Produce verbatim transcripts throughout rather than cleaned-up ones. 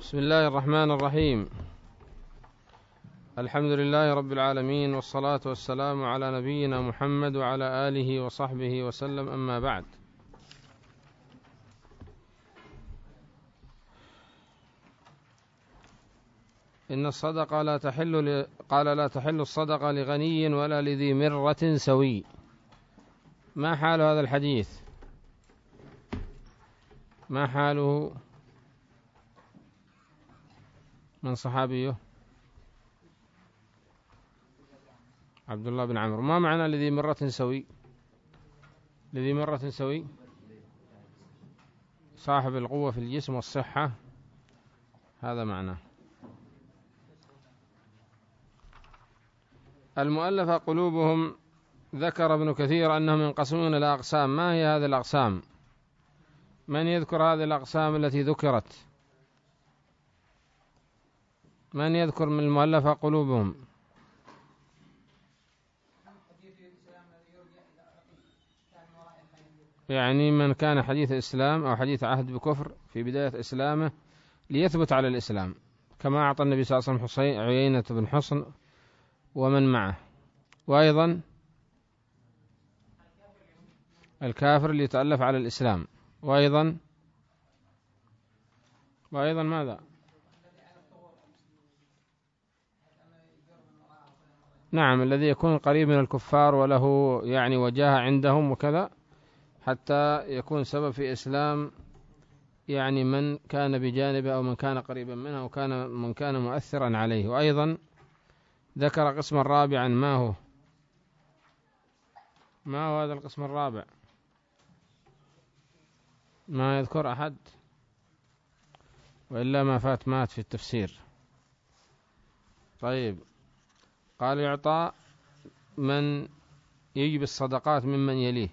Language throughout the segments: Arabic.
بسم الله الرحمن الرحيم. الحمد لله رب العالمين، والصلاة والسلام على نبينا محمد وعلى آله وصحبه وسلم، أما بعد. إن الصدقة لا تحل ل... قال لا تحل الصدقة لغني ولا لذي مرة سوي. ما حال هذا الحديث؟ ما حاله؟ من صحابيه؟ عبد الله بن عمرو. ما معنى لذي مرة سوي؟ لذي مرة سوي صاحب القوة في الجسم والصحة، هذا معناه. المؤلفة قلوبهم، ذكر ابن كثير أنهم ينقسمون إلى أقسام. ما هي هذه الأقسام؟ من يذكر هذه الأقسام التي ذكرت؟ من يذكر من المؤلفة قلوبهم؟ يعني من كان حديث إسلام أو حديث عهد بكفر في بداية إسلامه ليثبت على الإسلام، كما أعطى النبي صلى الله عليه وسلم حصين عيينة بن حصن ومن معه. وأيضا الكافر اللي يتألف على الإسلام. وأيضا وأيضا ماذا؟ نعم، الذي يكون قريب من الكفار وله يعني وجاهة عندهم وكذا، حتى يكون سبب في إسلام يعني من كان بجانبه أو من كان قريبا منه أو كان من كان مؤثرا عليه. وأيضا ذكر قسما رابعا. ما هو؟ ما هو هذا القسم الرابع؟ ما يذكر أحد؟ وإلا ما فات مات في التفسير. طيب، قال يعطى من يجب الصدقات ممن يليه،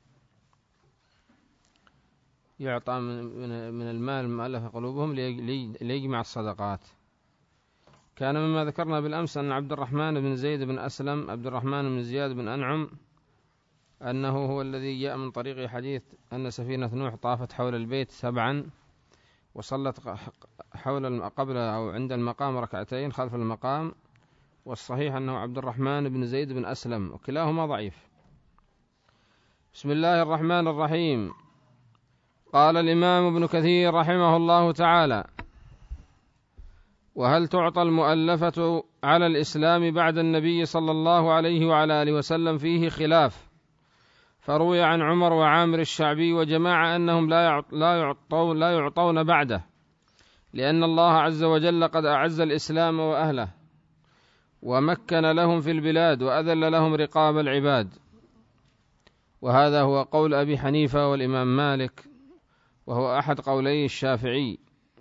يعطى من من المال المؤلف قلوبهم ليجمع الصدقات. كان مما ذكرنا بالأمس أن عبد الرحمن بن زيد بن أسلم، عبد الرحمن بن زياد بن أنعم، أنه هو الذي جاء من طريق حديث أن سفينة نوح طافت حول البيت سبعا وصلت حول قبل أو عند المقام ركعتين خلف المقام، والصحيح أنه عبد الرحمن بن زيد بن أسلم، وكلاهما ضعيف. بسم الله الرحمن الرحيم. قال الإمام ابن كثير رحمه الله تعالى: وهل تعطى المؤلفة على الإسلام بعد النبي صلى الله عليه وعلى آله وسلم؟ فيه خلاف، فروي عن عمر وعامر الشعبي وجماعة أنهم لا يعطون, لا يعطون بعده، لأن الله عز وجل قد أعز الإسلام وأهله ومكن لهم في البلاد وأذل لهم رقاب العباد. وهذا هو قول أبي حنيفة والإمام مالك، وهو أحد قولي الشافعي،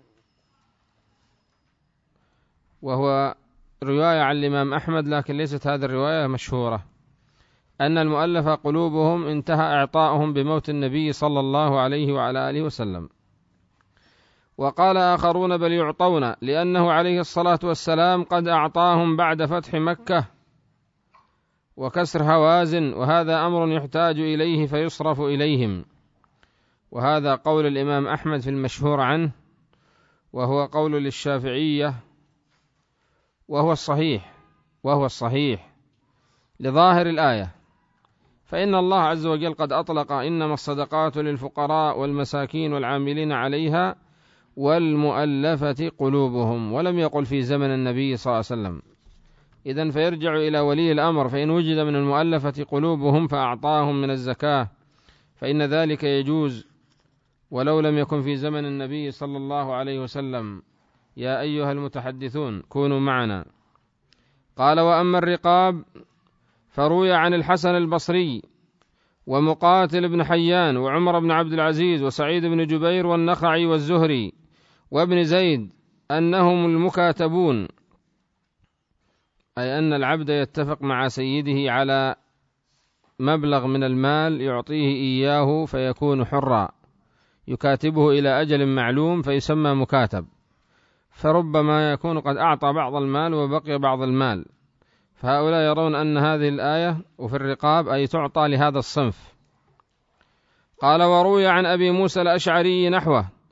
وهو رواية عن الإمام أحمد، لكن ليست هذه الرواية مشهورة، أن المؤلف قلوبهم انتهى إعطاؤهم بموت النبي صلى الله عليه وعلى آله وسلم. وقال آخرون بل يعطون، لأنه عليه الصلاة والسلام قد أعطاهم بعد فتح مكة وكسر هوازن، وهذا أمر يحتاج إليه فيصرف إليهم. وهذا قول الإمام أحمد في المشهور عنه، وهو قول للشافعية، وهو الصحيح وهو الصحيح لظاهر الآية، فإن الله عز وجل قد أطلق إنما الصدقات للفقراء والمساكين والعاملين عليها والمؤلفة قلوبهم، ولم يقل في زمن النبي صلى الله عليه وسلم. إذن فيرجع إلى ولي الأمر، فإن وجد من المؤلفة قلوبهم فأعطاهم من الزكاة فإن ذلك يجوز، ولو لم يكن في زمن النبي صلى الله عليه وسلم. يا أيها المتحدثون كونوا معنا. قال: وأما الرقاب فروي عن الحسن البصري ومقاتل بن حيان وعمر بن عبد العزيز وسعيد بن جبير والنخعي والزهري وابن زيد أنهم المكاتبون، أي أن العبد يتفق مع سيده على مبلغ من المال يعطيه إياه فيكون حرا، يكاتبه إلى أجل معلوم فيسمى مكاتب، فربما يكون قد أعطى بعض المال وبقي بعض المال، فهؤلاء يرون أن هذه الآية وفي الرقاب أي تعطى لهذا الصنف. قال: وروي عن أبي موسى الأشعري نحوه،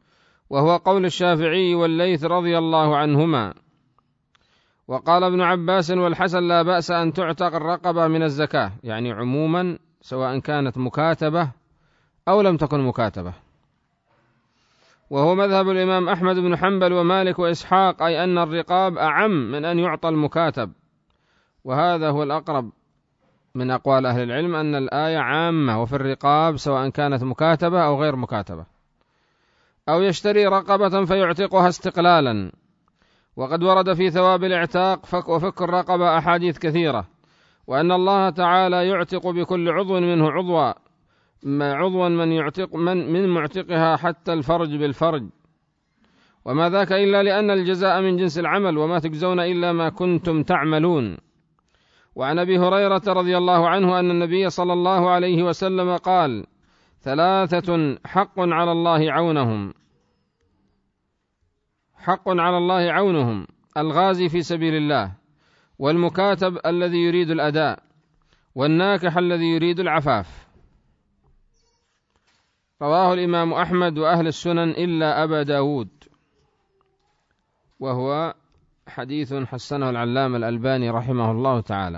وهو قول الشافعي والليث رضي الله عنهما. وقال ابن عباس والحسن لا بأس أن تعتق الرقبة من الزكاة، يعني عموما سواء كانت مكاتبة أو لم تكن مكاتبة. وهو مذهب الإمام أحمد بن حنبل ومالك وإسحاق، أي أن الرقاب أعم من أن يعطى المكاتب، وهذا هو الأقرب من أقوال أهل العلم، أن الآية عامة وفي الرقاب سواء كانت مكاتبة أو غير مكاتبة، أو يشتري رقبة فيعتقها استقلالا. وقد ورد في ثواب الاعتاق فك وفك الرقبة أحاديث كثيرة، وأن الله تعالى يعتق بكل عضو منه عضوا عضوا من يعتق من, من معتقها حتى الفرج بالفرج، وما ذاك إلا لأن الجزاء من جنس العمل، وما تجزون إلا ما كنتم تعملون. وعن أبي هريرة رضي الله عنه أن النبي صلى الله عليه وسلم قال: ثلاثة حق على الله عونهم حق على الله عونهم الغازي في سبيل الله، والمكاتب الذي يريد الأداء، والناكح الذي يريد العفاف. رواه الإمام أحمد وأهل السنن إلا أبا داود، وهو حديث حسنه العلامة الألباني رحمه الله تعالى.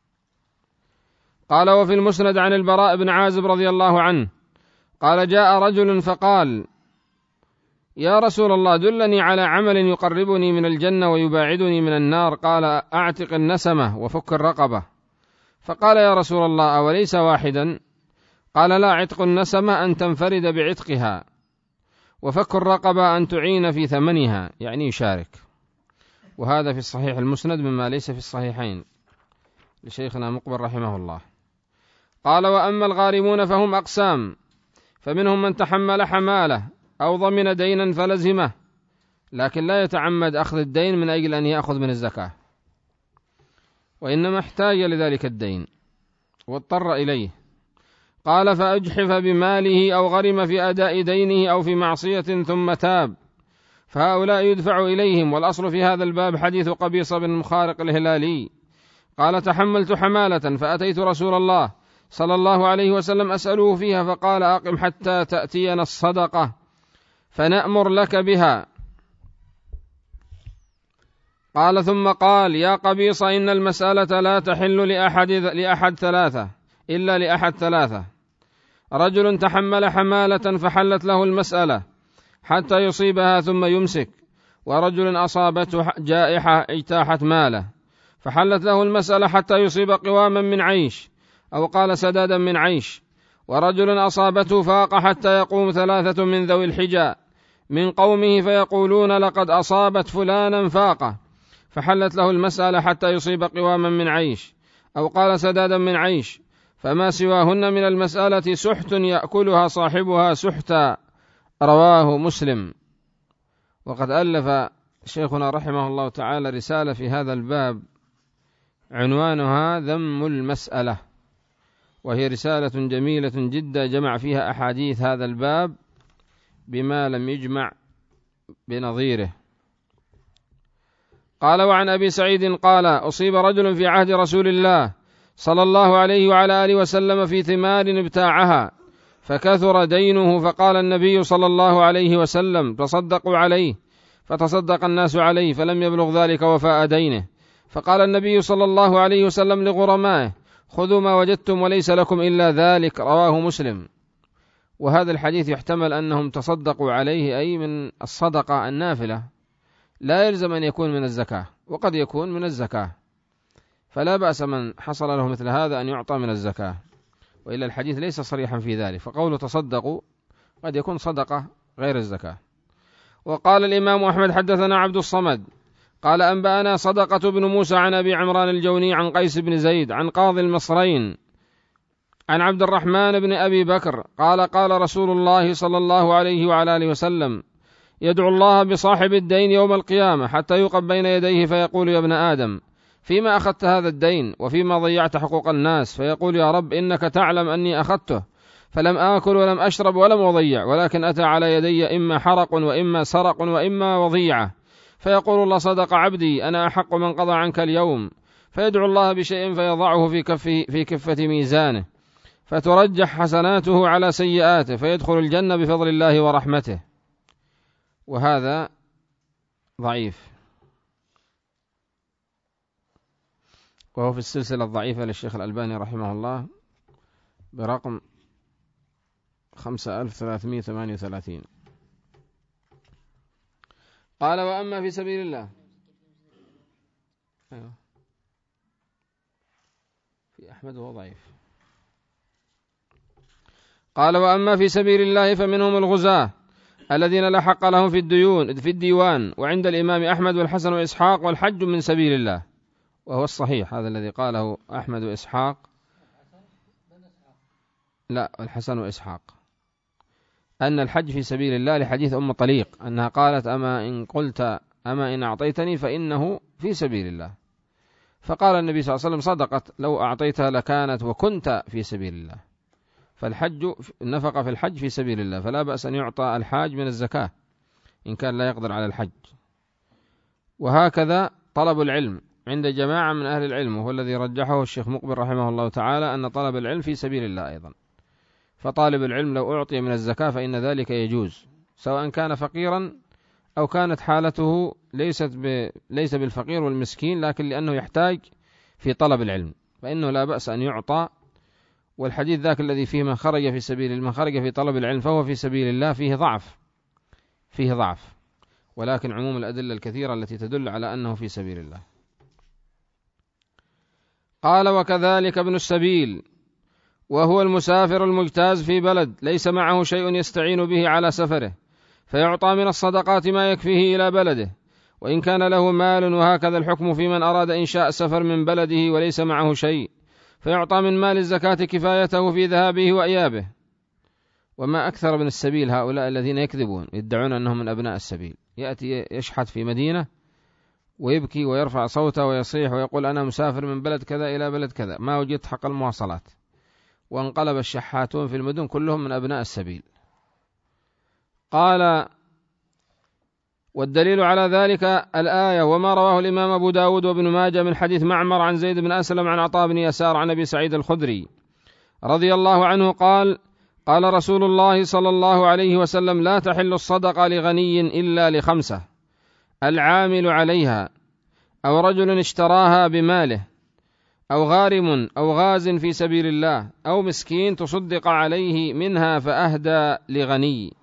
قال: وفي المسند عن البراء بن عازب رضي الله عنه قال: جاء رجل فقال: يا رسول الله دلني على عمل يقربني من الجنة ويباعدني من النار. قال: أعتق النسمة وفك الرقبة. فقال: يا رسول الله أوليس واحدا؟ قال: لا، عتق النسمة أن تنفرد بعتقها، وفك الرقبة أن تعين في ثمنها، يعني يشارك. وهذا في الصحيح المسند مما ليس في الصحيحين لشيخنا مقبل رحمه الله. قال: وأما الغارمون فهم أقسام، فمنهم من تحمل حماله أو ضمن دينا فلزمه، لكن لا يتعمد أخذ الدين من أجل أن يأخذ من الزكاة، وإنما احتاج لذلك الدين واضطر إليه. قال: فأجحف بماله أو غرم في أداء دينه أو في معصية ثم تاب، فهؤلاء يدفع إليهم. والأصل في هذا الباب حديث قبيصة بن مخارق الهلالي قال: تحملت حمالة فأتيت رسول الله صلى الله عليه وسلم أسأله فيها، فقال: أقم حتى تأتينا الصدقة فنأمر لك بها. قال: ثم قال: يا قبيصة إن المسألة لا تحل لأحد, لأحد ثلاثة إلا لأحد ثلاثة: رجل تحمل حمالة فحلت له المسألة حتى يصيبها ثم يمسك، ورجل أصابته جائحة اجتاحت ماله فحلت له المسألة حتى يصيب قواما من عيش، أو قال سدادا من عيش، ورجل أصابته فاقة حتى يقوم ثلاثة من ذوي الحجى من قومه فيقولون: لقد أصابت فلانا فاقة، فحلت له المسألة حتى يصيب قواما من عيش، أو قال سدادا من عيش، فما سواهن من المسألة سحت يأكلها صاحبها سحتا. رواه مسلم. وقد ألف شيخنا رحمه الله تعالى رسالة في هذا الباب عنوانها ذم المسألة، وهي رسالة جميلة جدا جمع فيها أحاديث هذا الباب بما لم يجمع بنظيره. قال: وعن أبي سعيد قال: أصيب رجل في عهد رسول الله صلى الله عليه وعلى آله وسلم في ثمار ابتاعها فكثر دينه، فقال النبي صلى الله عليه وسلم: تصدقوا عليه، فتصدق الناس عليه، فلم يبلغ ذلك وفاء دينه. فقال النبي صلى الله عليه وسلم لغرمائه: خذوا ما وجدتم وليس لكم إلا ذلك. رواه مسلم. وهذا الحديث يحتمل أنهم تصدقوا عليه أي من الصدقة النافلة، لا يلزم أن يكون من الزكاة، وقد يكون من الزكاة، فلا بأس من حصل له مثل هذا أن يعطى من الزكاة، وإلا الحديث ليس صريحا في ذلك، فقوله تصدقوا قد يكون صدقة غير الزكاة. وقال الإمام أحمد: حدثنا عبد الصمد قال: أنبأنا صدقة بن موسى عن أبي عمران الجوني عن قيس بن زيد عن قاضي المصرين عن عبد الرحمن بن أبي بكر قال: قال رسول الله صلى الله عليه وعلى آله وسلم: يدعو الله بصاحب الدين يوم القيامة حتى يقف بين يديه فيقول: يا ابن آدم، فيما أخذت هذا الدين وفيما ضيعت حقوق الناس؟ فيقول: يا رب، إنك تعلم أني أخذته فلم آكل ولم أشرب ولم أضيع، ولكن أتى على يدي إما حرق وإما سرق وإما وضيعة. فيقول الله: صدق عبدي، أنا أحق من قضى عنك اليوم. فيدعو الله بشيء فيضعه في كفه في كفة ميزانه، فترجح حسناته على سيئاته، فيدخل الجنة بفضل الله ورحمته. وهذا ضعيف، وهو في السلسلة الضعيفة للشيخ الألباني رحمه الله برقم خمسة آلاف وثلاثمائة وثمانية وثلاثين. قال وأما في سبيل الله، أيوه في أحمد وهو ضعيف. قال وأما في سبيل الله فمنهم الغزاة الذين لا حق لهم في الديون في الديوان، وعند الإمام أحمد والحسن وإسحاق والحج من سبيل الله، وهو الصحيح هذا الذي قاله أحمد وإسحاق، لا الحسن وإسحاق، أن الحج في سبيل الله لحديث أم طليق أنها قالت أما إن قلت أما إن أعطيتني فإنه في سبيل الله، فقال النبي صلى الله عليه وسلم صدقت لو أعطيتها لكانت وكنت في سبيل الله. فالحج النفقة في الحج في سبيل الله، فلا بأس أن يعطى الحاج من الزكاة إن كان لا يقدر على الحج. وهكذا طلب العلم عند جماعة من أهل العلم، وهو الذي رجحه الشيخ مقبل رحمه الله تعالى، أن طلب العلم في سبيل الله أيضا. فطالب العلم لو أعطي من الزكاة فإن ذلك يجوز، سواء كان فقيرا أو كانت حالته ليست ب... ليس بالفقير والمسكين، لكن لأنه يحتاج في طلب العلم فإنه لا بأس أن يعطى. والحديث ذاك الذي فيه من خرج في سبيل من خرج في طلب العلم فهو في سبيل الله فيه ضعف فيه ضعف ولكن عموم الأدلة الكثيرة التي تدل على أنه في سبيل الله. قال وكذلك ابن السبيل وهو المسافر المجتاز في بلد ليس معه شيء يستعين به على سفره، فيعطى من الصدقات ما يكفيه إلى بلده وإن كان له مال. وهكذا الحكم في من أراد إنشاء السفر من بلده وليس معه شيء، فيعطى من مال الزكاة كفايته في ذهابه وإيابه. وما أكثر ابن السبيل هؤلاء الذين يكذبون يدعون أنهم من أبناء السبيل، يأتي يشحت في مدينة ويبكي ويرفع صوته ويصيح ويقول أنا مسافر من بلد كذا إلى بلد كذا، ما وجدت حق المواصلات، وانقلب الشحاتون في المدن كلهم من أبناء السبيل. قال والدليل على ذلك الآية وما رواه الإمام أبو داود وابن ماجه من حديث معمر عن زيد بن أسلم عن عطاء بن يسار عن أبي سعيد الخدري رضي الله عنه قال قال رسول الله صلى الله عليه وسلم لا تحل الصدقة لغني إلا لخمسة: العامل عليها، أو رجل اشتراها بماله، أو غارم أو غاز في سبيل الله، أو مسكين تصدق عليه منها فأهدى لغني.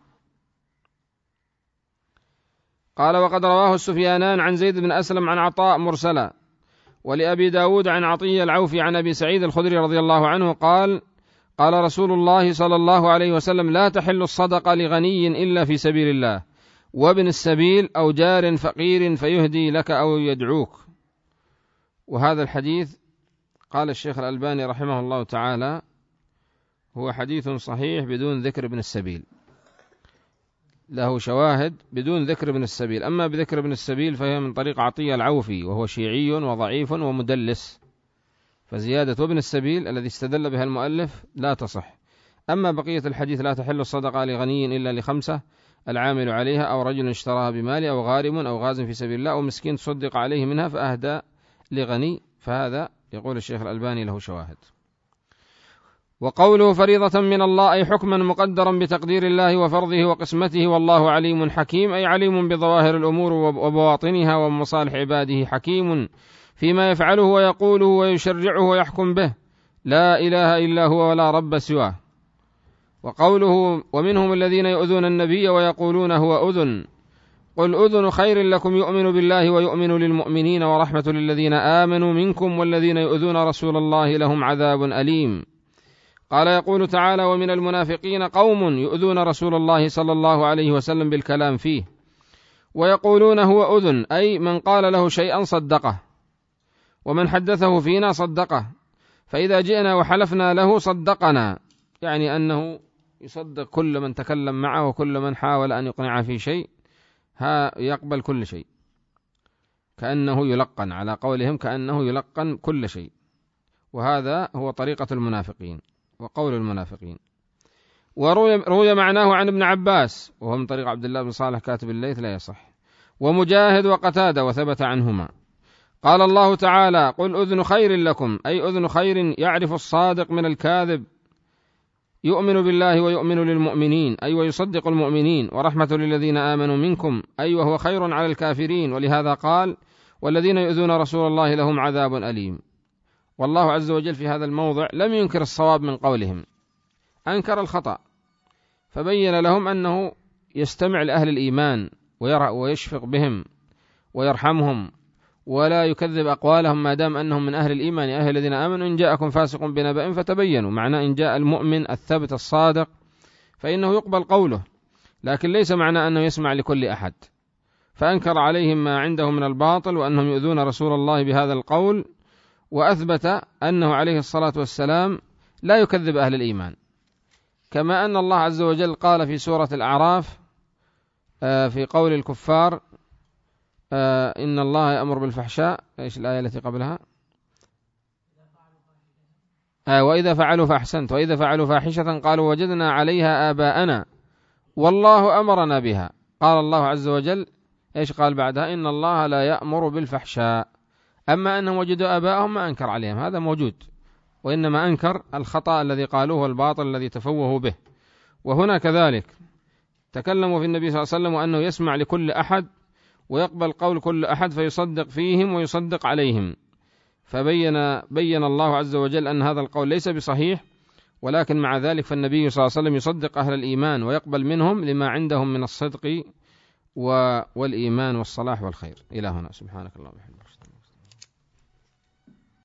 قال وقد رواه السفيانان عن زيد بن أسلم عن عطاء مرسلا، ولأبي داود عن عطية العوفي عن أبي سعيد الخدري رضي الله عنه قال قال رسول الله صلى الله عليه وسلم لا تحل الصدقة لغني إلا في سبيل الله، وابن السبيل أو جار فقير فيهدي لك أو يدعوك. وهذا الحديث قال الشيخ الألباني رحمه الله تعالى هو حديث صحيح بدون ذكر ابن السبيل، له شواهد بدون ذكر ابن السبيل. أما بذكر ابن السبيل فهي من طريق عطية العوفي وهو شيعي وضعيف ومدلس، فزيادة ابن السبيل الذي استدل بها المؤلف لا تصح. أما بقية الحديث لا تحل الصدقة لغني إلا لخمسة: العامل عليها، أو رجل اشتراها بمال، أو غارم أو غاز في سبيل الله، أو مسكين تصدق عليه منها فأهدى لغني، فهذا يقول الشيخ الألباني له شواهد. وقوله فريضة من الله أي حكما مقدرا بتقدير الله وفرضه وقسمته، والله عليم حكيم أي عليم بظواهر الأمور وبواطنها ومصالح عباده، حكيم فيما يفعله ويقوله ويشرعه ويحكم به، لا إله إلا هو ولا رب سواه. وقوله ومنهم الذين يؤذون النبي ويقولون هو أذن، قل أذن خير لكم يؤمن بالله ويؤمن للمؤمنين ورحمة للذين آمنوا منكم والذين يؤذون رسول الله لهم عذاب أليم. قال يقول تعالى ومن المنافقين قوم يؤذون رسول الله صلى الله عليه وسلم بالكلام فيه ويقولون هو أذن، أي من قال له شيئا صدقه، ومن حدثه فينا صدقه، فإذا جئنا وحلفنا له صدقنا، يعني أنه يصدق كل من تكلم معه وكل من حاول أن يقنع في شيء ها يقبل كل شيء، كأنه يلقن، على قولهم كأنه يلقن كل شيء. وهذا هو طريقة المنافقين وقول المنافقين. وروي معناه عن ابن عباس وهو من طريق عبد الله بن صالح كاتب الليث لا يصح، ومجاهد وقتادة وثبت عنهما. قال الله تعالى قل أذن خير لكم، أي أذن خير يعرف الصادق من الكاذب، يؤمن بالله ويؤمن للمؤمنين أي ويصدق المؤمنين، ورحمة للذين آمنوا منكم أي وهو خير على الكافرين، ولهذا قال والذين يؤذون رسول الله لهم عذاب أليم. والله عز وجل في هذا الموضع لم ينكر الصواب من قولهم، أنكر الخطأ، فبين لهم أنه يستمع لأهل الإيمان ويشفق بهم ويرحمهم ولا يكذب أقوالهم ما دام أنهم من أهل الإيمان. يا أهل الذين آمنوا إن جاءكم فاسق بنبأ فتبينوا، معنى إن جاء المؤمن الثبت الصادق فإنه يقبل قوله، لكن ليس معنى أنه يسمع لكل أحد. فأنكر عليهم ما عنده من الباطل وأنهم يؤذون رسول الله بهذا القول، وأثبت أنه عليه الصلاة والسلام لا يكذب أهل الإيمان، كما أن الله عز وجل قال في سورة الأعراف في قول الكفار إن الله يأمر بالفحشاء، إيش الآية التي قبلها؟ آه وإذا فعلوا فأحسنت وإذا فعلوا فاحشة قالوا وجدنا عليها آباءنا والله أمرنا بها. قال الله عز وجل إيش قال بعدها؟ إن الله لا يأمر بالفحشاء. أما أنهم وجدوا آباءهم ما أنكر عليهم، هذا موجود، وإنما أنكر الخطأ الذي قالوه والباطل الذي تفوهوا به. وهنا كذلك تكلموا في النبي صلى الله عليه وسلم وأنه يسمع لكل أحد ويقبل قول كل أحد فيصدق فيهم ويصدق عليهم، فبين بين الله عز وجل أن هذا القول ليس بصحيح، ولكن مع ذلك فالنبي صلى الله عليه وسلم يصدق أهل الإيمان ويقبل منهم لما عندهم من الصدق والإيمان والصلاح والخير. إلى هنا، سبحانك اللهم وبحمدك.